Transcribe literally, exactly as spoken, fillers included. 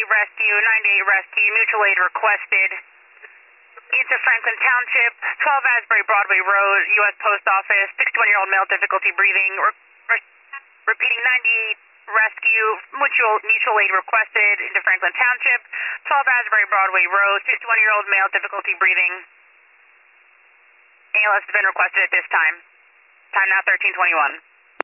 ninety-eight rescue, ninety-eight rescue, mutual aid requested. Into Franklin Township, twelve Asbury Broadway Road, U S Post Office, sixty-one-year-old male, difficulty breathing. Re re repeating, ninety-eight rescue, mutual, mutual aid requested into Franklin Township, twelve Asbury Broadway Road, sixty-one-year-old male, difficulty breathing. A L S has been requested at this time. Time now thirteen twenty-one.